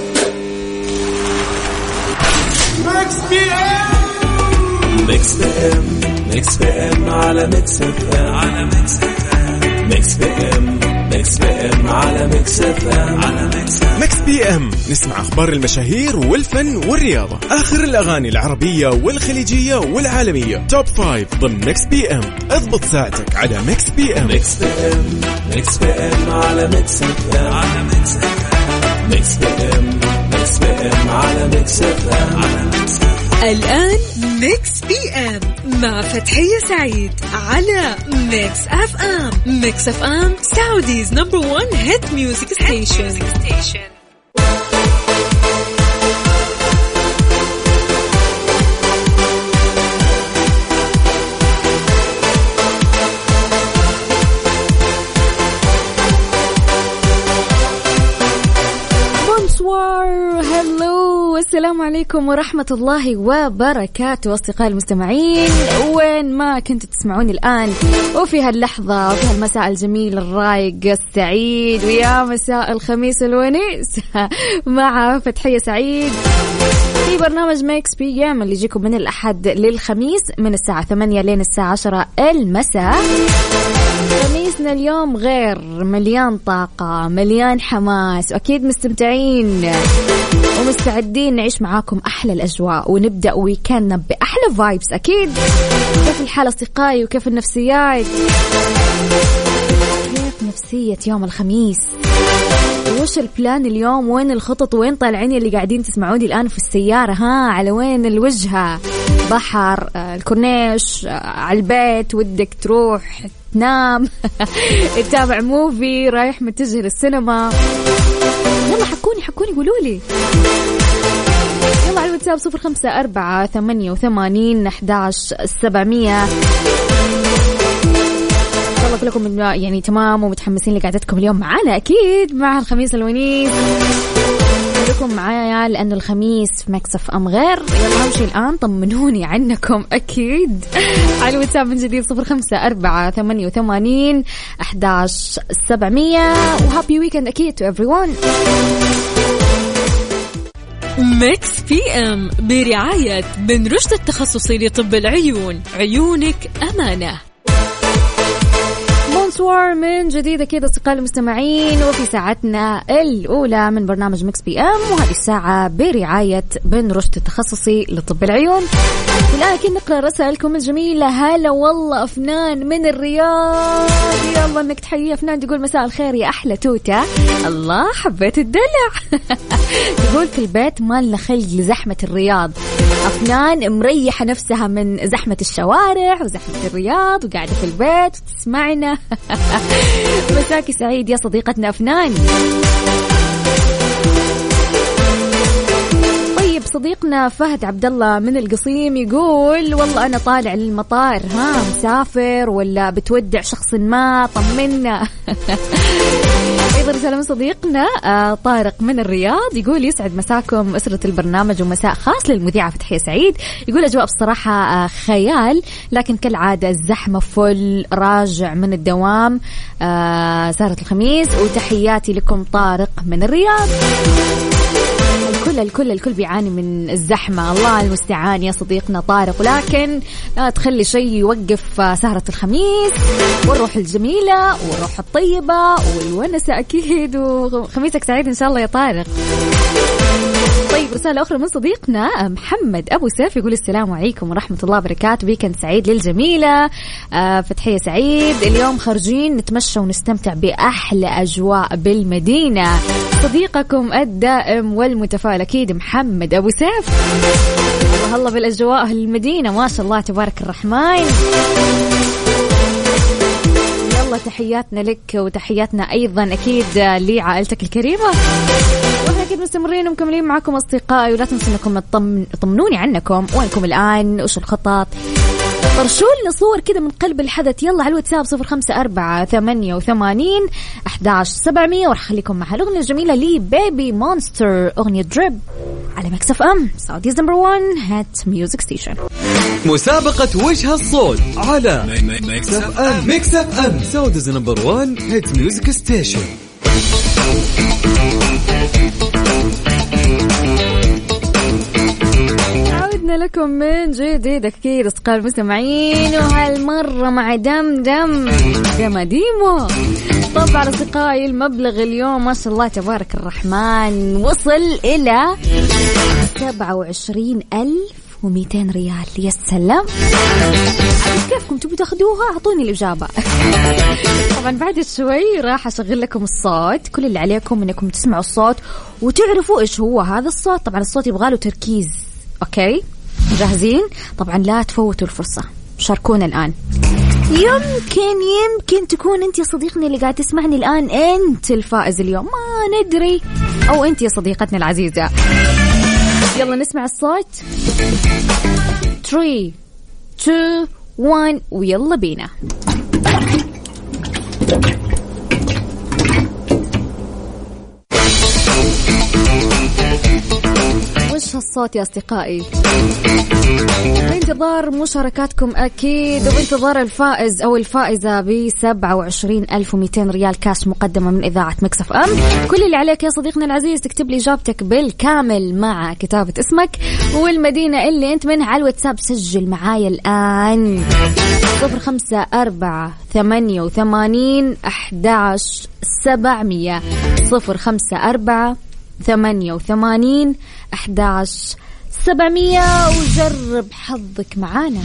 ميكس بي ام ميكس بي ام على ميكس اف ام على ميكس اف ام ميكس بي ام ميكس بي ام على ميكس اف ام على ميكس بي ام. نسمع اخبار المشاهير والفن والرياضه، اخر الاغاني العربيه والخليجيه والعالميه، توب 5 ضمن ميكس بي ام. اضبط ساعتك على ميكس بي ام. ميكس بي ام ميكس بي ام على ميكس اف ام على ميكس اف ام ميكس بي ام ميكس بي ام على ميكس اف ام على ميكس. الآن ميكس بي ام مع فتحية سعيد على ميكس اف ام. ميكس اف ام سعوديز نمبر 1 هيت ميوزك ستيشن. السلام عليكم ورحمة الله وبركاته أصدقائي المستمعين، وين ما كنتوا تسمعوني الآن وفي هاللحظة وفي هالمساء الجميل الرايق السعيد، ويا مساء الخميس الونيس مع فتحية سعيد في برنامج ميكس بي ام اللي يجيكم من الأحد للخميس من الساعة 8 لين الساعة 10 المساء. خميسنا اليوم غير، مليان طاقة مليان حماس، وأكيد مستمتعين ومستعدين نعيش معاكم أحلى الأجواء ونبدأ ويكندنا بأحلى فايبس. أكيد كيف الحالة أصدقائي وكيف النفسيات؟ كيف نفسية يوم الخميس؟ وش البلان اليوم؟ وين الخطط؟ وين طالعين اللي قاعدين تسمعوني الآن في السيارة؟ ها، على وين الوجهة؟ بحر، الكورنيش، على البيت، ودك تروح تنام تتابع موفي، رايح متجه للسينما؟ يلا حكوني قولولي يلا على الواتساب 0548811700. والله كلكم يعني تمام ومتحمسين لقعدتكم اليوم معانا أكيد مع الخميس الونيس. خليكم معايا لأنه الخميس في مكسف أم غير. يلا همشي الآن طمنوني عنكم أكيد على الواتساب من جديد 0548811700. وهابي ويكند أكيد to everyone. ميكس بي ام برعاية بن رشد التخصصي لطب العيون، عيونك أمانة. بونسوار من جديد كده أصدقائي المستمعين، وفي ساعتنا الأولى من برنامج ميكس بي ام، وهذه الساعة برعاية بن رشد التخصصي لطب العيون. الآن أكيد نقرأ رسائلكم الجميلة. هلا والله أفنان من الرياض، يلا إنك تحيي أفنان، تقول مساء الخير يا أحلى توتة، الله حبيت الدلع تقول في البيت ما لنا خلق لزحمة الرياض. أفنان مريحة نفسها من زحمة الشوارع وزحمة الرياض وقاعدة في البيت وتسمعنا مساكي سعيد يا صديقتنا أفنان. طيب صديقنا فهد عبد الله من القصيم يقول والله أنا طالع للمطار، ها مسافر ولا بتودع شخص ما؟ طمنا. أيضا رسالة من صديقنا طارق من الرياض يقول يسعد مساكم أسرة البرنامج، ومساء خاص للمذيعة فتحية سعيد. يقول أجواء بصراحة خيال، لكن كالعادة الزحمة فل، راجع من الدوام سهرة الخميس، وتحياتي لكم طارق من الرياض. الكل بيعاني من الزحمة، الله المستعان يا صديقنا طارق، ولكن لا تخلي شيء يوقف سهرة الخميس والروح الجميلة والروح الطيبة والونسة أكيد، وخميسك سعيد إن شاء الله يا طارق. طيب رسالة أخرى من صديقنا محمد أبو سيف يقول السلام عليكم ورحمة الله وبركاته، ويكند سعيد للجميلة فتحية سعيد. اليوم خارجين نتمشى ونستمتع بأحلى أجواء بالمدينة. صديقكم الدائم والمتفائل أكيد محمد أبو سيف. الله بالأجواء المدينة ما شاء الله تبارك الرحمن. يلا تحياتنا لك وتحياتنا أيضا أكيد لعائلتك الكريمة، وإحنا أكيد مستمرين ومكملين معكم أصدقائي. ولا تنسوا أنكم تطمنوني عنكم، وينكم الآن، وش الخطط، طرشوا لنا صور كده من قلب الحدث. يلا على الواتساب 0548811700، ورح خليكم مع الأغنية الجميلة لي بيبي مونستر، أغنية دريب على ميكس اف ام سعوديز نمبر 1 هات ميوزك ستيشن. مسابقة وجه الصوت على ميكس اف ام. ميكس اف ام سعوديز نمبر 1 هات ميوزك ستيشن. عدنا لكم من جديد أكيد أصدقاء المستمعين، وهالمرة مع دمدم ديمو. طبعا أصدقائي المبلغ اليوم ما شاء الله تبارك الرحمن وصل إلى 27,200 ريال. يا سلام، كيفكم تبوا تاخدوها؟ أعطوني الإجابة. طبعا بعد شوي راح أشغل لكم الصوت، كل اللي عليكم إنكم تسمعوا الصوت وتعرفوا إيش هو هذا الصوت. طبعا الصوت يبغى له تركيز. أوكي جاهزين؟ طبعا لا تفوتوا الفرصة، شاركونا الآن. يمكن تكون أنت يا صديقنا اللي قاعد تسمعني الآن أنت الفائز اليوم، ما ندري، أو أنت يا صديقتنا العزيزة. يلا نسمع الصوت. 3 2 1 ويلا بينا. وش هالصوت يا أصدقائي؟ بانتظار مشاركاتكم أكيد، وبانتظار الفائز أو الفائزة ب27,200 ريال كاش مقدمة من إذاعة ميكس اف ام. كل اللي عليك يا صديقنا العزيز تكتب لي إجابتك بالكامل مع كتابة اسمك والمدينة اللي أنت منها على الواتساب. سجل معايا الآن 054-88-11-700 054-88-11-700 وجرب حظك معانا.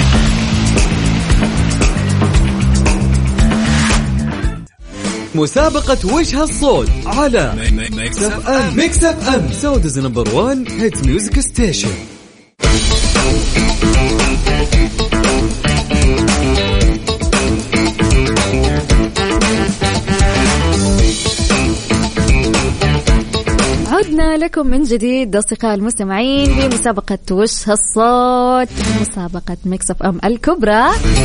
مسابقة وش هالصوت على ميكس اف ام سعوديز نمبر 1 هيت ميوزك ستيشن. عدنا لكم من جديد أصدقاء المستمعين بمسابقة وش هالصوت، مسابقة ميكس اف ام الكبرى.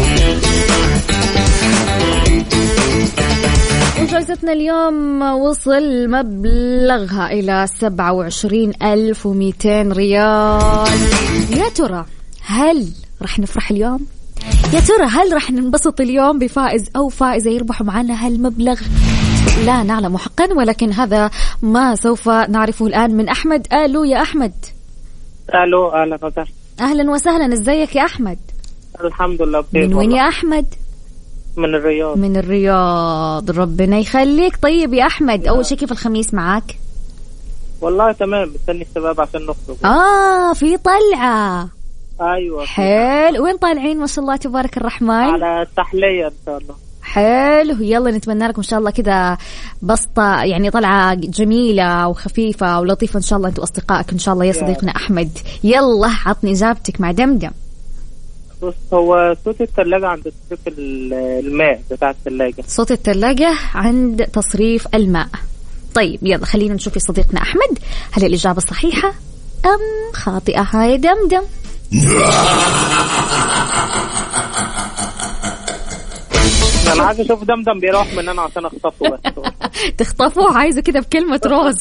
وجائزتنا اليوم وصل مبلغها إلى 27,200 ريال. يا ترى هل رح نفرح اليوم؟ يا ترى هل رح ننبسط اليوم بفائز أو فائزة يربحوا معنا هالمبلغ؟ لا نعلم حقا، ولكن هذا ما سوف نعرفه الآن من أحمد. ألو يا أحمد. ألو، أهلا وسهلا. أهلا وسهلا، إزيك يا أحمد؟ الحمد لله بخير. من وين يا أحمد؟ من الرياض. من الرياض، ربنا يخليك. طيب يا أحمد، أول شيء كيف الخميس معاك؟ والله تمام، مستني الشباب عشان نخرج. في طلعة. أيوة. حلو، وين طالعين؟ ما شاء الله تبارك الرحمن. على التحلية إن شاء الله. حلو، يلا نتمنى لكم إن شاء الله كذا بسطة، يعني طلعة جميلة وخفيفة ولطيفة إن شاء الله أنتوا أصدقائك إن شاء الله يا صديقنا أحمد. يلا عطني إجابتك مع دمدم. بص، هو صوت الثلاجة عند تصريف الماء بتاع الثلاجة. صوت الثلاجة عند تصريف الماء. طيب يلا خلينا نشوف يا صديقنا أحمد هل الإجابة صحيحة أم خاطئة. هاي دمدم. أنا عايز أشوف دمدم بيروح مننا عشان أخطفه بس. تخطفوه؟ عايزه كده بكلمة روز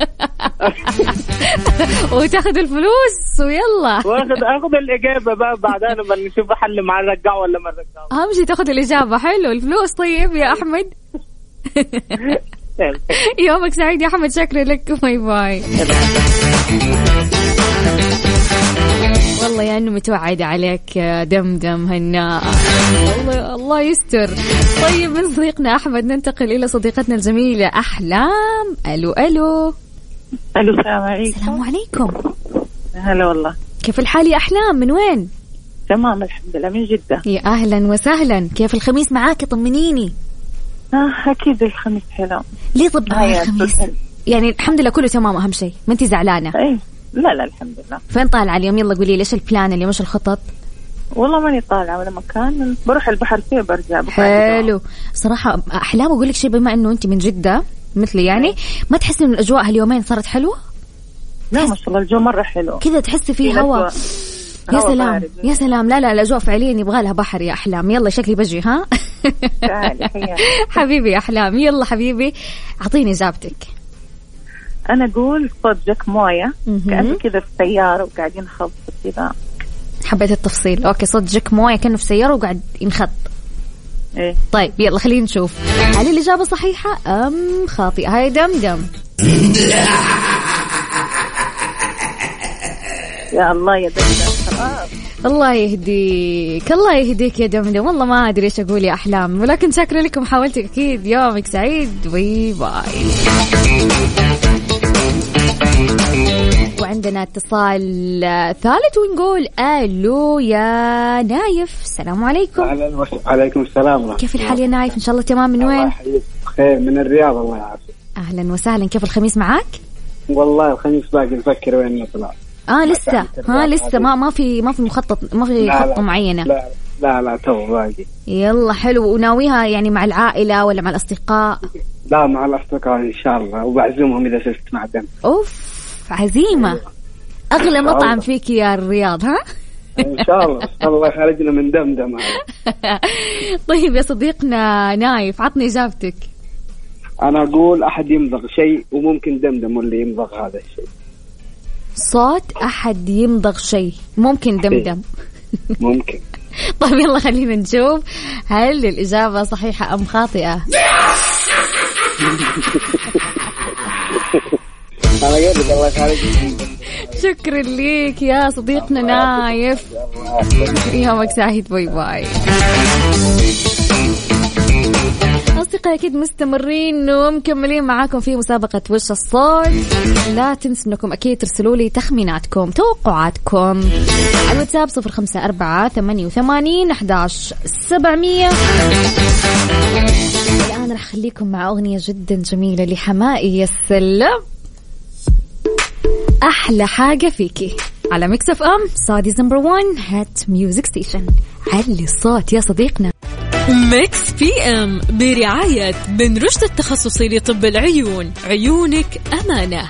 وتاخد الفلوس ويلا. أخذ الإجابة بقى بعدها لما نشوف حل معاه، نرجعه ولا ما نرجعه. أهم شيء تاخد الإجابة. حلو، الفلوس. طيب يا أحمد يومك سعيد يا أحمد، شكرا لك، باي باي. والله يا أنه متوعد عليك يا دمدم هنا، الله يستر. طيب من صديقنا أحمد ننتقل إلى صديقتنا الجميلة أحلام. ألو السلام عليكم. السلام عليكم. هلا والله، كيف الحال يا أحلام؟ من وين؟ تمام الحمد لله، من جدة. يا أهلا وسهلا، كيف الخميس معاك؟ طمنيني. أكيد الخميس حلو. ليه طب الخميس؟ يعني الحمد لله كله تمام، أهم شيء ما أنتي زعلانة؟ أي لا الحمد لله. فين طالعة اليوم؟ يلا قولي ليش البلان اليوم، ايش الخطط؟ والله ماني طالعة ولا مكان، بروح البحر فيه برجع. حلو. صراحة أحلام أقول لك شيء، بما إنه أنت من جدة مثلي يعني، ما تحسي إن الأجواء هاليومين صارت حلوة؟ لا ما شاء الله الجو مرة حلو كذا، تحسي فيه هواء. يا سلام يا سلام. لا الأجواء فعليا يبغى لها بحر يا أحلام. يلا شكلي بجي. ها حبيبي يا أحلام، يلا حبيبي أعطيني إجابتك. أنا أقول صوت جاك موية، كأنه كذا في سيارة وقاعدين نخبط كذا. حبيت التفصيل. أوكي، صوت جاك موية كأنه في سيارة وقاعد ينخط. إيه. طيب يلا خلينا نشوف هل الإجابة صحيحة أم خاطئة. هاي دمدم. يا الله يا دمدم. الله يهديك، الله يهديك يا دمدم. والله ما أدري إيش أقول يا أحلام، ولكن شاكرة لكم حاولتك. أكيد يومك سعيد. باي باي. وعندنا اتصال ثالث ونقول ألو يا نايف. السلام عليكم. عليكم السلام. كيف الحال يا نايف؟ إن شاء الله تمام. من وين؟ خير من الرياض. الله يعافيك. أهلا وسهلا. كيف الخميس معاك؟ والله الخميس باقي نفكر وين نطلع. لسه لسه ما في مخطط، ما في خطة معينة. لا تو باقي. يلا حلو. وناويها يعني مع العائلة ولا مع الأصدقاء؟ لا مع الأصدقاء إن شاء الله، وبعزمهم إذا شفت مع دم. أوف عزيمة. أغلى مطعم فيك يا الرياض ها؟ إن شاء الله. الله خرجنا من دمدم. طيب يا صديقنا نايف، عطني إجابتك. أنا أقول أحد يمضغ شيء، وممكن دمدم اللي يمضغ هذا الشيء. صوت أحد يمضغ شيء، ممكن دمدم. ممكن. طيب يلا خلينا نشوف هل الإجابة صحيحة أم خاطئة. شكرا ليك يا صديقنا نايف. يومك سعيد. باي باي. أصدقائي أكيد مستمرين ومكملين معاكم في مسابقة وش الصوت. لا تنسوا أنكم أكيد ترسلوا لي تخميناتكم توقعاتكم على الواتساب 0548811700. الآن رح خليكم مع أغنية جدا جميلة لحمائي السلم، أحلى حاجة فيكي، على ميكس اف ام سعوديز نمبر 1 هات ميوزك ستيشن. علي الصوت يا صديقنا. ميكس بي ام برعاية بن رشد التخصصي لطب العيون، عيونك أمانة.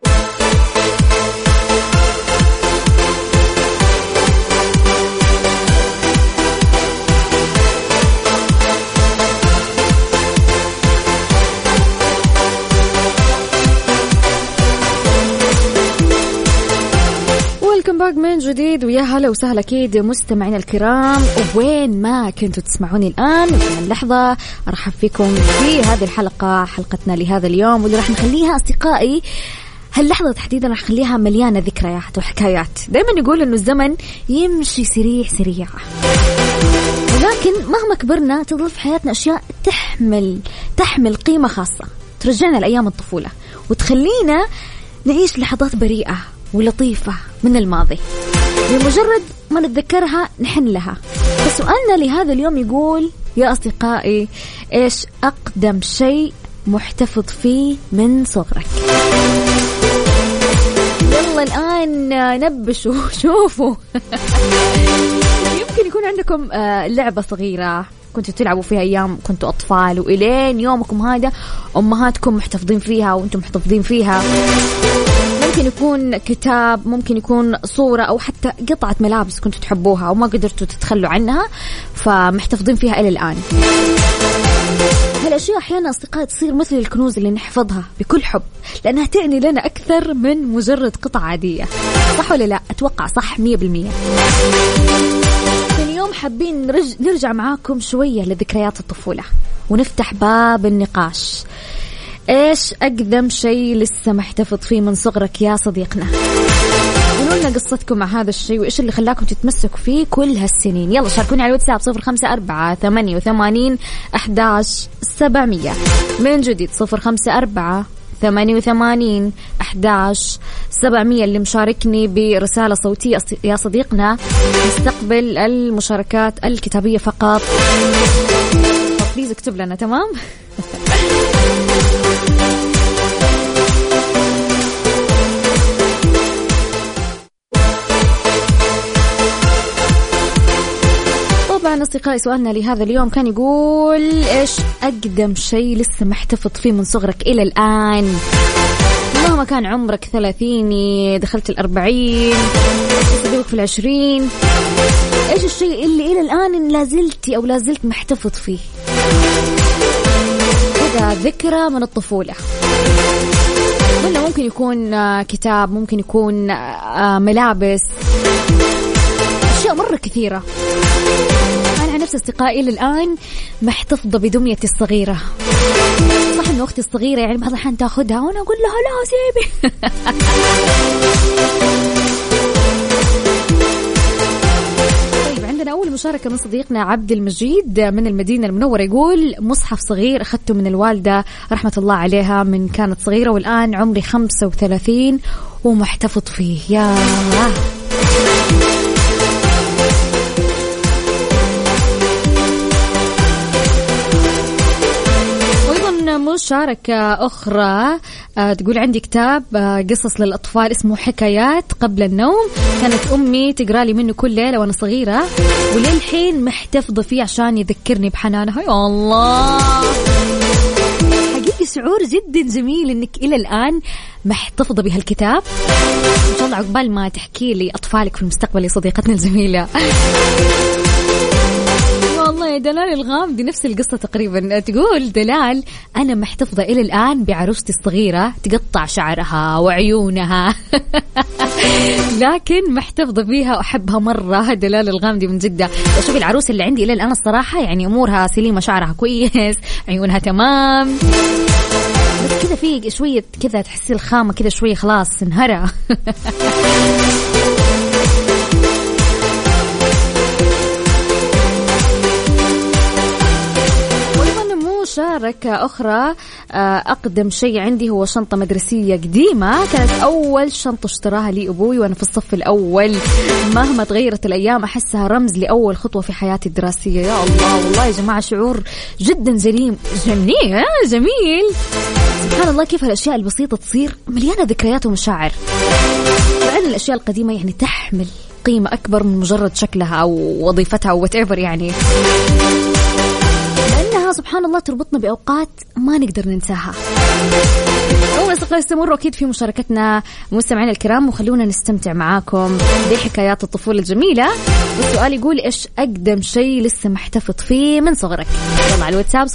من جديد ويا هلا وسهلا أكيد مستمعينا الكرام، وين ما كنتوا تسمعوني الآن في اللحظة أرحب فيكم في هذه الحلقة، حلقتنا لهذا اليوم، واللي راح نخليها أصدقائي هاللحظة تحديدا راح نخليها مليانة ذكريات وحكايات. دائما يقول إنه الزمن يمشي سريع، ولكن مهما كبرنا تظل في حياتنا أشياء تحمل قيمة خاصة، ترجعنا لأيام الطفولة وتخلينا نعيش لحظات بريئة ولطيفة من الماضي. بمجرد ما نتذكرها نحن لها. فسؤالنا لهذا اليوم يقول يا أصدقائي، إيش أقدم شيء محتفظ فيه من صغرك؟ يلا الآن نبشوا شوفوا. يمكن يكون عندكم لعبة صغيرة كنتوا تلعبوا فيها أيام كنتوا أطفال، وإلين يومكم هذا أمهاتكم محتفظين فيها وأنتم محتفظين فيها. ممكن يكون كتاب، ممكن يكون صورة، أو حتى قطعة ملابس كنتوا تحبوها وما قدرتوا تتخلوا عنها فمحتفظين فيها إلى الآن. هالأشياء أحيانا أصدقاء تصير مثل الكنوز اللي نحفظها بكل حب، لأنها تعني لنا أكثر من مجرد قطعة عادية. صح ولا لا؟ أتوقع صح 100%. اليوم حابين نرجع معاكم شوية لذكريات الطفولة ونفتح باب النقاش. إيش أقدم شيء لسه محتفظ فيه من صغرك يا صديقنا؟ قولوا لنا قصتكم مع هذا الشيء وإيش اللي خلاكم تتمسكوا فيه كل هالسنين. يلا شاركوني على الواتساب 0548811700. من جديد 0548811700. اللي مشاركني برسالة صوتية يا صديقنا نستقبل المشاركات الكتابية فقط. بليز اكتب لنا. تمام. طبعا أصدقائي سؤالنا لهذا اليوم كان يقول إيش أقدم شيء لسه محتفظ فيه من صغرك إلى الآن؟ مهما كان عمرك 30 دخلت 40 صديقك في 20، إيش الشيء اللي إلى الآن لازلتي أو لازلت محتفظ فيه؟ هذا ذكرى من الطفولة، ولا ممكن يكون كتاب، ممكن يكون ملابس، أشياء مرة كثيرة. أنا عن نفسي أصدقائي إلى الآن محتفظة بدميتي الصغيرة. صح إنه أختي الصغيرة يعني بعض الأحيان تأخذها وأنا أقول لها لا سيبي. مشاركة من صديقنا عبد المجيد من المدينة المنورة، يقول مصحف صغير أخذته من الوالدة رحمة الله عليها من كانت صغيرة، والآن عمري 35 ومحتفظ فيه. يا مشاركة أخرى تقول عندي كتاب قصص للأطفال اسمه حكايات قبل النوم، كانت أمي تقرأ لي منه كل ليلة وأنا صغيرة، وللحين محتفظة فيه عشان يذكرني بحنانها. يا الله، حقيقي شعور جدا جميل إنك إلى الآن محتفظة بهالكتاب. إن شاء الله عقبال ما تحكي لي أطفالك في المستقبل يا صديقتنا الجميلة. والله دلال الغامدي نفس القصة تقريبا، تقول دلال أنا محتفظة إلى الآن بعروستي الصغيرة تقطع شعرها وعيونها لكن محتفظة فيها وأحبها مرة. دلال الغامدي من جدة. وشوف العروس اللي عندي إلى الآن الصراحة يعني أمورها سليمة، شعرها كويس، عيونها تمام، بس كذا في شوية كذا تحسي الخامة كذا شوية خلاص انهرى. مشاركة أخرى، أقدم شيء عندي هو شنطة مدرسية قديمة، كانت أول شنطة اشتراها لي أبوي وأنا في الصف الأول، مهما تغيرت الأيام أحسها رمز لأول خطوة في حياتي الدراسية. يا الله، والله يا جماعة شعور جدا جميل. سبحان الله كيف الأشياء البسيطة تصير مليانة ذكريات ومشاعر، لأن الأشياء القديمة يعني تحمل قيمة أكبر من مجرد شكلها أو وظيفتها أو whatever، يعني سبحان الله تربطنا بأوقات ما نقدر ننساها. أول استمروا أكيد في مشاركتنا مستمعين الكرام، وخلونا نستمتع معاكم بحكايات الطفولة الجميلة. والسؤال يقول إيش أقدم شيء لسه محتفظ فيه من صغرك؟ يلا على الواتساب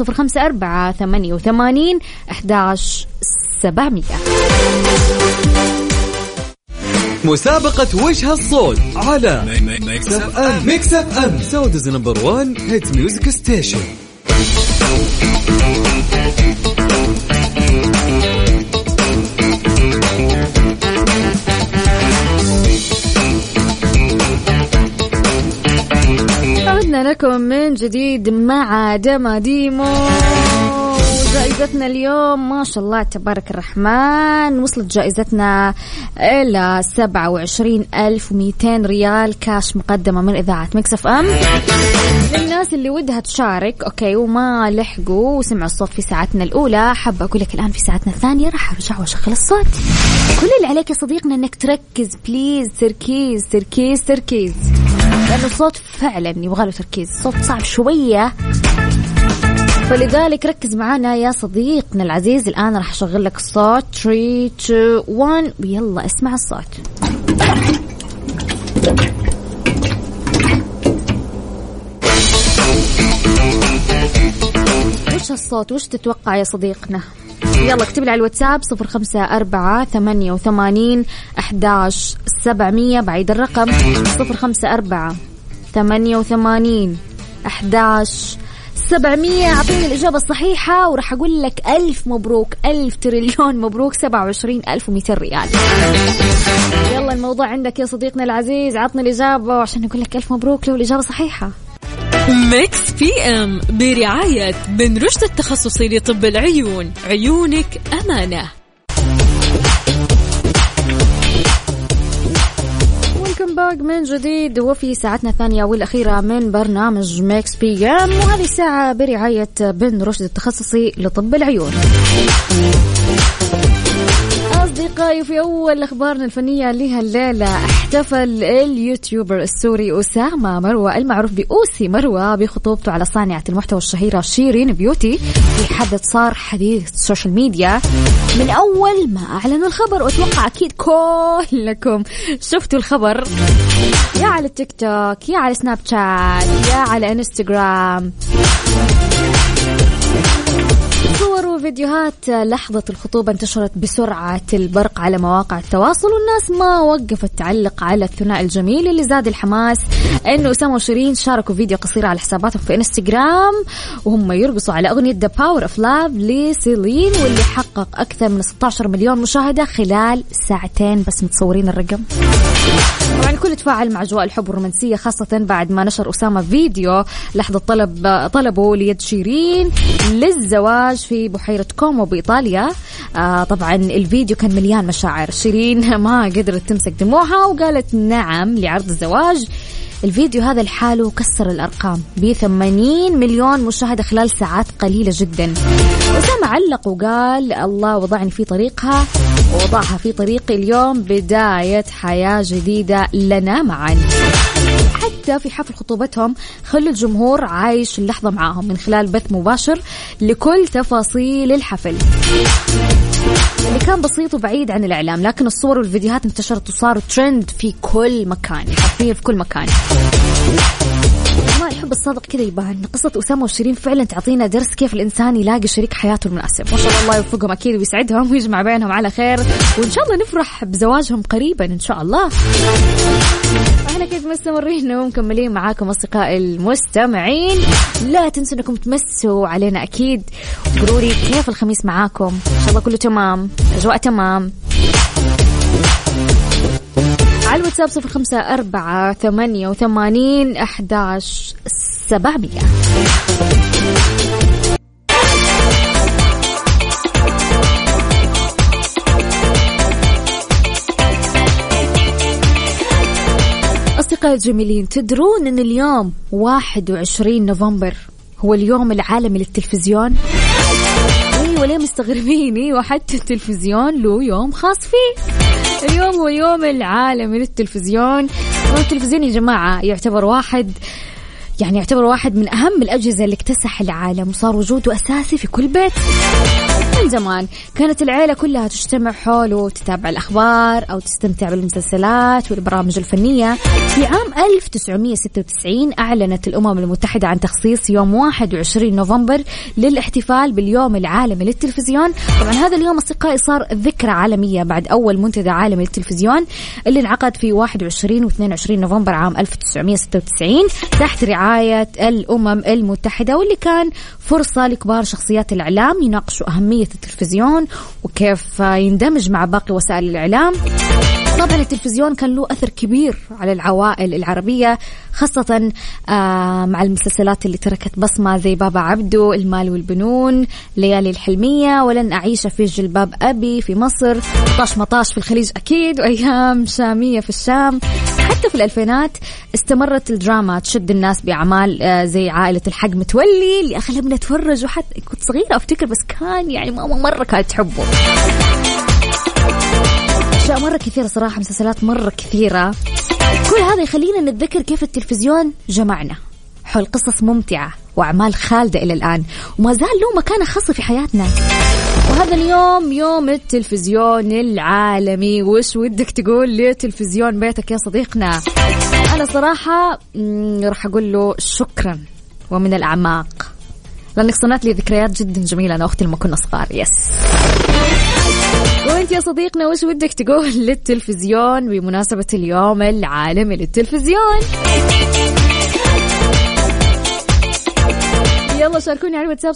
0548811700. مسابقة وجه الصوت على ميكس اف ام سعوديز نمبر 1 هيت ميوزك ستيشن. عدنا لكم من جديد مع ديمو. جائزتنا اليوم ما شاء الله تبارك الرحمن وصلت جائزتنا إلى 27,200 ريال كاش مقدمة من إذاعة ميكس اف ام. للناس اللي ودها تشارك أوكي وما لحقوا وسمعوا الصوت في ساعتنا الأولى، حابة أقول لك الآن في ساعتنا الثانية راح أرجع وأشغل الصوت. كل اللي عليك يا صديقنا أنك تركز بليز، تركيز لأنه الصوت فعلا يبغى له تركيز، صوت صعب شوية، فلذلك ركز معنا يا صديقنا العزيز. الآن راح أشغل لك الصوت 3 2 1 ويلا اسمع الصوت. وش الصوت؟ وش تتوقع يا صديقنا؟ يلا اكتب لي على الواتساب 0548811700. بعيد الرقم 0548811700. أعطيني الإجابة الصحيحة وراح أقول لك 1000 مبروك، 1000 تريليون مبروك، 27,200 ريال. يلا الموضوع عندك يا صديقنا العزيز، عطني الإجابة عشان أقول لك 1000 مبروك لو الإجابة صحيحة. ميكس بي ام برعاية بن رشد التخصصي لطب العيون، عيونك أمانة. باق من جديد وفي ساعتنا الثانية والأخيرة من برنامج ميكس بي ام، وهذه الساعة برعاية بن رشد التخصصي لطب العيون. أصدقائي في أول أخبارنا الفنية لها الليلة، احتفل اليوتيوبر السوري أسامة مروة المعروف بأوسي مروة بخطوبته على صانعة المحتوى الشهيرة شيرين بيوتي في حدث صار حديث السوشيال ميديا من أول ما أعلنوا الخبر، وأتوقع أكيد كلكم شفتوا الخبر يا على التيك توك يا على سناب شات يا على انستغرام. صور وفيديوهات لحظة الخطوبة انتشرت بسرعة البرق على مواقع التواصل، والناس ما وقفت تعلق على الثنائي الجميل اللي زاد الحماس. إنه أسامة وشيرين شاركوا فيديو قصير على حساباتهم في إنستغرام وهم يرقصوا على أغنية The Power of Love لسيلين، واللي حقق أكثر من 16 مليون مشاهدة خلال ساعتين بس. متصورين الرقم؟ طبعا الكل تفاعل مع أجواء الحب والرومانسية، خاصة بعد ما نشر أسامة فيديو لحظة طلبه ليد شيرين للزواج في بحيرة كومو بإيطاليا. طبعا الفيديو كان مليان مشاعر، شيرين ما قدرت تمسك دموعها وقالت نعم لعرض الزواج. الفيديو هذا لحاله كسر الأرقام ب80 مليون مشاهدة خلال ساعات قليلة جدا. أسامة علق وقال الله وضعني في طريقها ووضعها في طريقي اليوم، بداية حياة جديدة لنا معا. حتى في حفل خطوبتهم خلوا الجمهور عايش اللحظة معاهم من خلال بث مباشر لكل تفاصيل الحفل اللي كان بسيط وبعيد عن الإعلام، لكن الصور والفيديوهات انتشرت وصاروا ترند في كل مكان، حرفيا في كل مكان. ما الحب الصادق كذا يبان. قصة أسامة وشيرين فعلا تعطينا درس كيف الإنسان يلاقي شريك حياته المناسب. ما شاء الله يوفقهم أكيد ويسعدهم ويجمع بينهم على خير، وإن شاء الله نفرح بزواجهم قريبا إن شاء الله. احنا كيف مستمرين ومكملين معاكم أصدقائي المستمعين. لا تنسوا انكم تمسوا علينا اكيد وقولوا لي كيف الخميس معاكم، ان شاء الله كله تمام، اجواء تمام. على الواتساب 0548811700. أصدقائي الجميلين، تدرون أن اليوم 21 نوفمبر هو اليوم العالمي للتلفزيون؟ ولا مستغربين؟ وحتى التلفزيون له يوم خاص فيه. اليوم هو يوم العالمي للتلفزيون. والتلفزيون يا جماعة يعتبر واحد من أهم الأجهزة اللي اكتسح العالم، وصار وجوده أساسي في كل بيت. من زمان كانت العيلة كلها تجتمع حوله تتابع الأخبار أو تستمتع بالمسلسلات والبرامج الفنية. في عام 1996 أعلنت الأمم المتحدة عن تخصيص يوم 21 نوفمبر للاحتفال باليوم العالمي للتلفزيون. طبعا هذا اليوم أصدقائي صار ذكرى عالمية بعد أول منتدى عالمي للتلفزيون اللي انعقد في 21 و22 نوفمبر عام 1996 تحت رعاية الأمم المتحدة، واللي كان فرصة لكبار شخصيات الإعلام يناقشوا أهمية التلفزيون وكيف يندمج مع باقي وسائل الإعلام. طبعا التلفزيون كان له أثر كبير على العوائل العربية، خاصة مع المسلسلات اللي تركت بصمة زي بابا عبدو، المال والبنون، ليالي الحلمية، ولن أعيش في جلباب أبي في مصر، طاش مطاش في الخليج أكيد، وأيام شامية في الشام. حتى في الألفينات استمرت الدراما تشد الناس بأعمال زي عائلة الحق متولي اللي أغلبنا تفرج، وحتى كنت صغيرة أفتكر بس كان يعني ماما مرة كانت تحبه. أشياء مرة كثيرة صراحة، مسلسلات مرة كثيرة. كل هذا يخلينا نتذكر كيف التلفزيون جمعنا حول قصص ممتعة وأعمال خالدة إلى الآن، وما زال له مكانة خاصة في حياتنا. وهذا اليوم يوم التلفزيون العالمي. وش ودك تقول لتلفزيون بيتك يا صديقنا؟ أنا صراحة راح أقول له شكرا ومن الأعماق، لأنك صنعت لي ذكريات جدا جميلة أنا وأختي لما كنا صغار. يس. وانت يا صديقنا وش ودك تقول للتلفزيون بمناسبة اليوم العالمي للتلفزيون؟ يلا شاركوني على الواتساب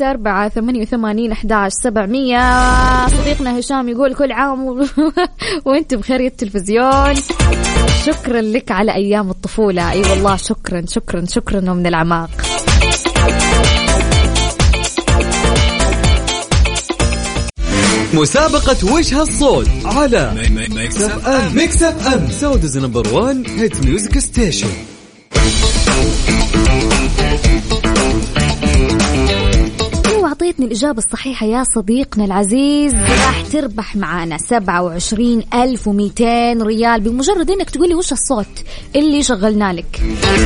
0548811700. صديقنا هشام يقول كل عام وانت بخير يا التلفزيون. شكرا لك على أيام الطفولة. أي والله شكرا شكرا شكرا ومن الأعماق. مسابقة وجه الصوت على ميكس اف ام سعوديز نمبر 1 هيت ميوزك ستيشن. أعطيتني الإجابة الصحيحة يا صديقنا العزيز، راح تربح معانا 27,200 ريال بمجرد إنك تقولي وش الصوت اللي شغلنا لك.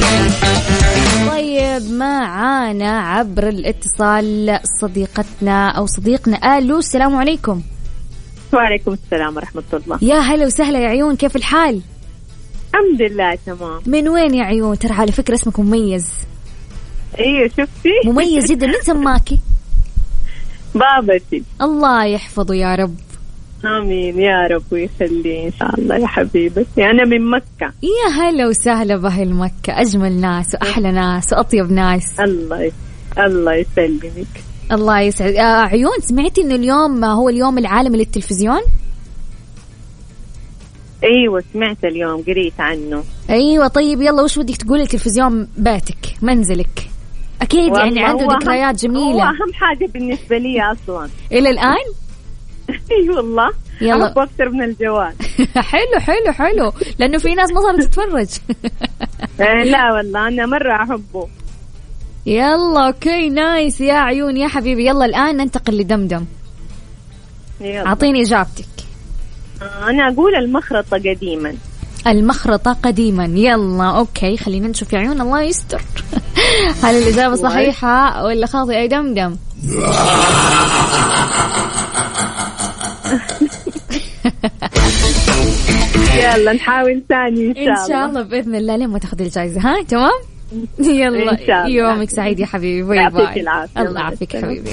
طيب معانا عبر الاتصال صديقتنا أو صديقنا. ألو السلام عليكم. وعليكم السلام ورحمة الله. يا هلا وسهلا يا عيون، كيف الحال؟ الحمد لله تمام. من وين يا عيون؟ ترى على فكرة اسمك مميز. ايوه شفتي؟ مميز جدا. مين سماكي؟ بابتي. الله يحفظه يا رب. آمين يا رب ويخليه إن شاء الله يا حبيبتي. أنا من مكة. يا هلا وسهلا بأهل مكة، أجمل ناس وأحلى ناس وأطيب ناس. الله يسلمك. الله يسعد. عيون، سمعتي إنه اليوم هو اليوم العالمي للتلفزيون؟ أيوة سمعت اليوم، قريت عنه. أيوة طيب يلا، وش بدك تقولي التلفزيون بيتك منزلك؟ أكيد يعني عنده ذكريات جميلة. هو أهم حاجة بالنسبة لي أصلا إلى الآن. اي والله يلا أكثر من الجوال. حلو لأنه في ناس ما صارت تتفرج. لا والله أنا مرة أحبه. يلا أوكي نايس يا عيون يا حبيبي. يلا الآن ننتقل لدمدم. أعطيني إجابتك. أنا أقول المخرطة قديما. المخرطة قديما. يلا أوكي خلينا نشوف يا عيون، الله يستر. هل الإجابة صحيحة ولا خاطئة يا دمدم؟ يلا نحاول ثاني إن شاء الله بإذن الله لما تاخذي الجائزة. ها تمام. يلا يومك سعيد يا حبيبي. باي باي. الله يعافيك حبيبي.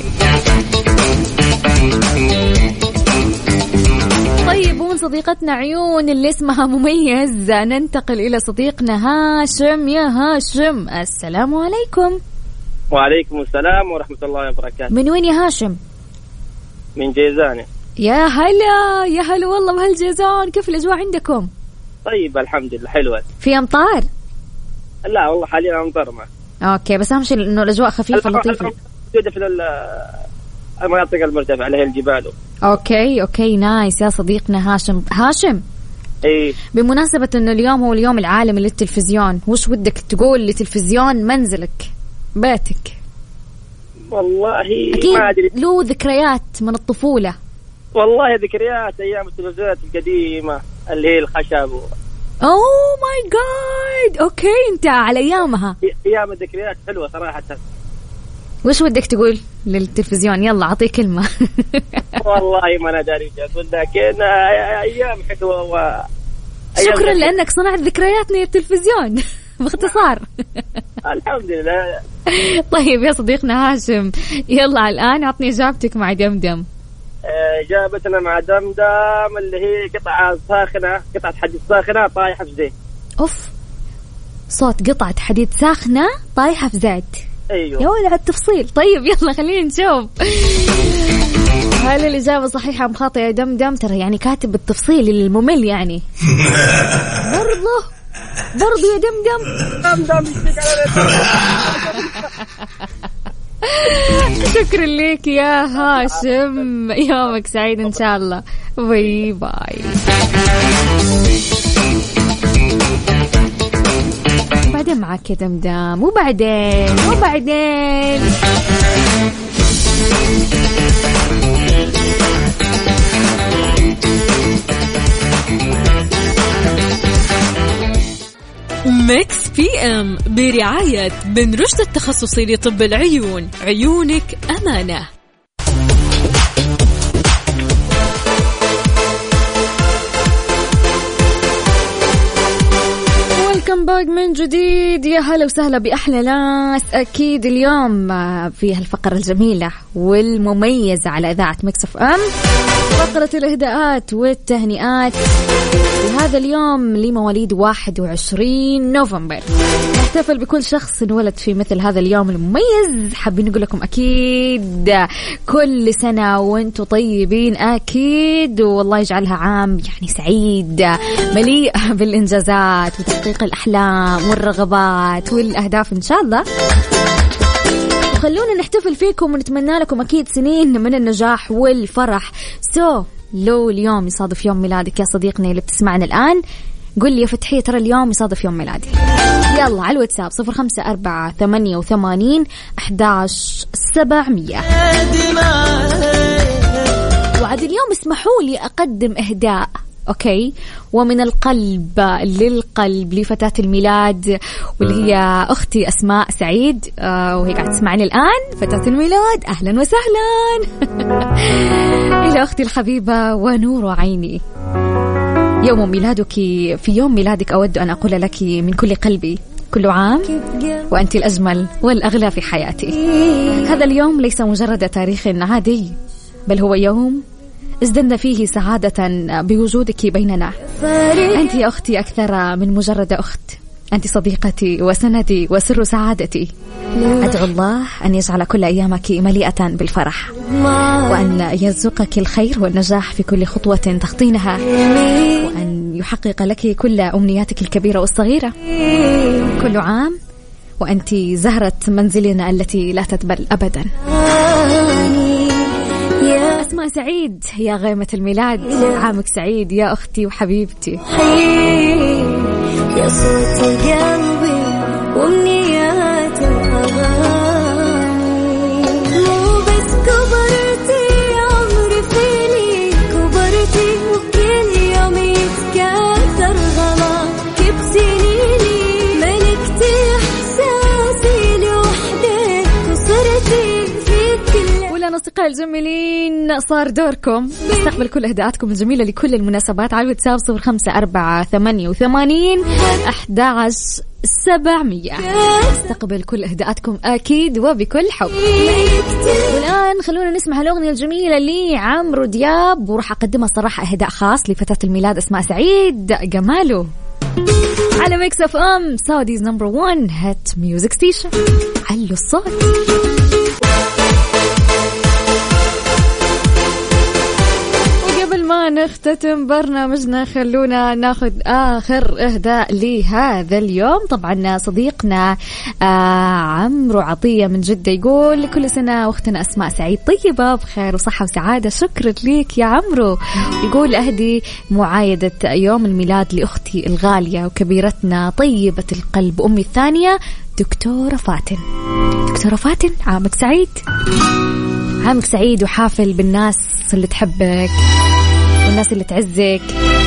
طيب ومن صديقتنا عيون اللي اسمها مميز ننتقل إلى صديقنا هاشم. يا هاشم السلام عليكم. وعليكم السلام ورحمة الله وبركاته. من وين يا هاشم؟ من جيزان. يا هلا والله بهالجيزان. كيف الأجواء عندكم؟ طيب الحمد لله حلوة. في أمطار؟ لا والله حاليا أمطار ما. أوكي بس أهم شيء إنه الأجواء خفيفة لطيفة. موجودة في المناطق المرتفعة اللي هي الجبال. أوكي نايس يا صديقنا هاشم. إيه. بمناسبة إنه اليوم هو اليوم العالمي للتلفزيون، وشودك تقول لتلفزيون منزلك بيتك؟ والله أكيد ما أدري، له ذكريات من الطفولة. والله ذكريات أيام التلفزيونات القديمة اللي هي الخشب أوه ماي جاد. أوكي أنت على أيامها. أيام الذكريات حلوة صراحة. وش ودك تقول للتلفزيون؟ يلا أعطيه كلمة. والله ما أنا داري أقول، لكن أيام حلوة شكرا لأنك صنعت ذكرياتنا يا التلفزيون. باختصار. الحمد لله. طيب يا صديقنا هاشم يلا الآن أعطني إجابتك مع دمدم. إجابتنا مع دمدم اللي هي قطعة حديد ساخنة طايحة في زيت. أوف، صوت قطعة حديد ساخنة طايحة في زيت. أيوه يا ولد على التفصيل. طيب يلا خلينا نشوف هل الإجابة صحيحة أم خاطئة يا دمدم؟ ترى يعني كاتب بالتفصيل الممل يعني. برضو يا دمدم. شكرا لك يا هاشم، يومك سعيد إن شاء الله. باي باي. وبعدين معك يا دمدم. وبعدين ميكس بي ام برعاية بن رشد التخصصي لطب العيون. عيونك أمانة. ويلكم باك من جديد. يا هلا وسهلا بأحلى ناس. أكيد اليوم في هالفقرة الجميلة والمميزة على إذاعة ميكس اف ام فقرة الإهداءات والتهنئات لهذا اليوم لمواليد 21 نوفمبر. نحتفل بكل شخص انولد في مثل هذا اليوم المميز. حابين نقول لكم أكيد كل سنة وانتم طيبين أكيد، والله يجعلها عام يعني سعيد مليء بالإنجازات وتحقيق الأحلام والرغبات والأهداف إن شاء الله. خلونا نحتفل فيكم ونتمنى لكم أكيد سنين من النجاح والفرح. لو اليوم يصادف يوم ميلادك يا صديقنا اللي بتسمعنا الآن، قل لي يا فتحية ترى اليوم يصادف يوم ميلادي. يلا على الواتساب 0548811700. وعد اليوم اسمحوا لي أقدم إهداء أوكي ومن القلب للقلب لفتاة الميلاد واللي هي أختي أسماء سعيد، وهي قاعدة تسمعني الآن. فتاة الميلاد أهلا وسهلا. إلى أختي الحبيبة ونور عيني، يوم ميلادك، في يوم ميلادك أود أن أقول لك من كل قلبي كل عام وأنت الأجمل والأغلى في حياتي. هذا اليوم ليس مجرد تاريخ عادي، بل هو يوم ازددنا فيه سعادة بوجودك بيننا. أنت يا أختي أكثر من مجرد أخت، أنت صديقتي وسندي وسر سعادتي. أدعو الله أن يجعل كل أيامك مليئة بالفرح، وأن يرزقك الخير والنجاح في كل خطوة تخطينها، وأن يحقق لك كل أمنياتك الكبيرة والصغيرة. كل عام وأنت زهرة منزلنا التي لا تدبل أبدا. أسماء سعيد يا غيمة الميلاد، عامك سعيد يا أختي وحبيبتي. يا صوت قلبي وامنيات الأغاني، مو بس كبرتي عمري فيني كبرتي، وكل يوم يتكاثر غلاك بسنيني، ملكتي إحساسي لوحدك وصرتي في كل. ولا أصدقاء الجميلين صار دوركم استقبل كل إهداءاتكم الجميلة لكل المناسبات على الواتساب 0548811700. استقبل كل إهداءاتكم أكيد وبكل حب. والآن خلونا نسمع الأغنية الجميلة لعمرو دياب، وراح أقدمها صراحة إهداء خاص لفتاة الميلاد أسماء سعيد جماله على ميكس اف ام سعوديز نمبر 1 هات ميوزك ستيشن. علوا الصوت. ما نختتم برنامجنا خلونا ناخذ آخر إهداء لهذا اليوم. طبعا صديقنا عمرو عطية من جدة يقول كل سنة واختنا أسماء سعيد طيبة بخير وصحة وسعادة. شكرا ليك يا عمرو. يقول أهدي معايدة يوم الميلاد لأختي الغالية وكبيرتنا طيبة القلب أمي الثانية دكتورة فاتن. دكتورة فاتن عامك سعيد، عامك سعيد وحافل بالناس اللي تحبك والناس اللي تعزك.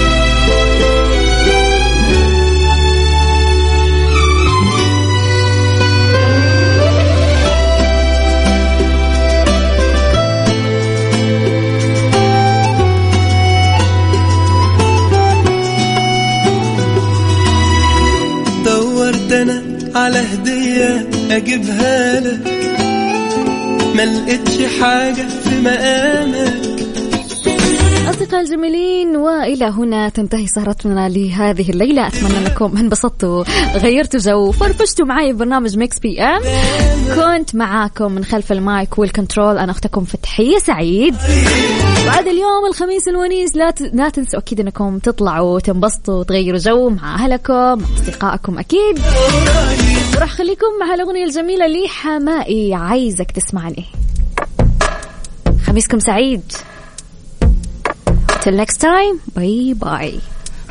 دورت أنا على هدية أجيبها لك، ما لقيتش حاجة في مقامك. أصدقاء الجميلين، وإلى هنا تنتهي سهرتنا لهذه الليلة. أتمنى أنكم انبسطتوا، غيرتوا جو، فرفشتوا معي ببرنامج ميكس بي ام. كنت معاكم من خلف المايك والكنترول أنا أختكم فتحية سعيد. بعد اليوم الخميس الونيس لا تنسوا أكيد أنكم تطلعوا وتنبسطوا وتغيروا جو مع أهلكم مع أصدقائكم أكيد. وراح خليكم مع الأغنية الجميلة لحمائي عايزك تسمعني. خميسكم سعيد. Till next time, bye bye.